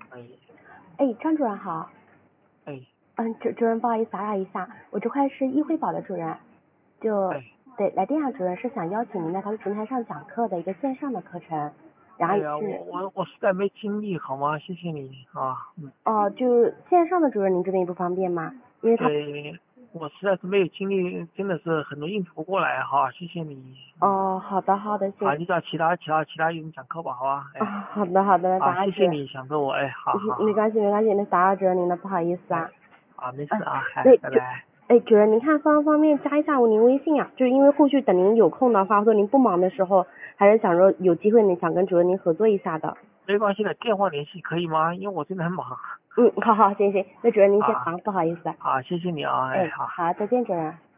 哎哎，张主任好。 哎主任不好意思打扰一下，我这块是易惠宝的主任， 哎对，来电啊，主任是想邀请您在他们平台上讲课的一个线上的课程，然后哎呀， 是我实在没精力，好吗？谢谢你啊， 就线上的主任您这边也不方便吗？因为他对，我实在是没有精力，真的是很多应付不过来哈，谢谢你。 好的行。 好，你找其他有人讲课吧，好吧？ 好的那好， 打扰主任。 谢谢你想着我，好好好， 没关系，那打扰主任您了，不好意思啊。 好，没事啊，拜拜。 主任，您看方便加一下您微信啊？就是因为后续等您有空的话，或者您不忙的时候，还是想说有机会想跟主任您合作一下的。 没关系的，电话联系可以吗？因为我真的很忙。 好，行，那主任您先啊， 忙，不好意思。 好，谢谢你啊，好。 好，再见主任。